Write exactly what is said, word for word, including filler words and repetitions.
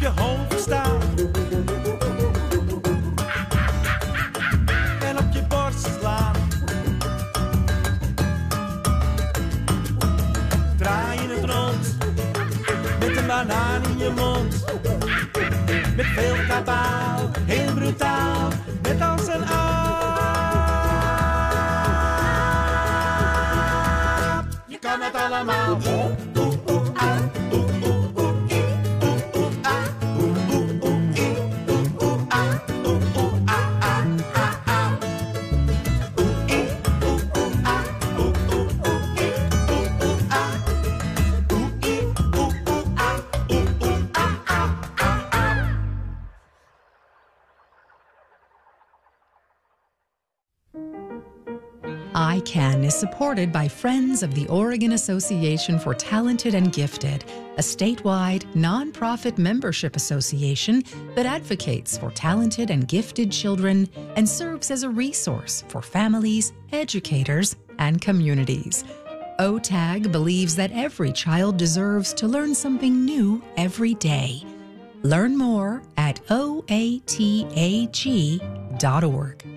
je hoofd staan. En op je borst slaan. Draai je het rond, met een banaan in je mond. Met veel kabaal, heel brutaal, net als een aap. Je kan het allemaal. Oeh, oeh, oeh, ah, oeh, oeh, oeh, ie, oeh, oeh, ah, oeh, oeh, oeh, ie, oeh, oeh, ah, oeh, oeh, ah, ah, ah, ah. Oeh, ie, oeh, oeh, ah, oeh, oeh, oeh, ie, oeh, oeh, ah. Oeh, ie, oeh, oeh, ah, oeh, oeh, ah, ah, ah, ah. I CAN is supported by Friends of the Oregon Association for Talented and Gifted, a statewide nonprofit membership association that advocates for talented and gifted children and serves as a resource for families, educators, and communities. O T A G believes that every child deserves to learn something new every day. Learn more at O A T A G dot org.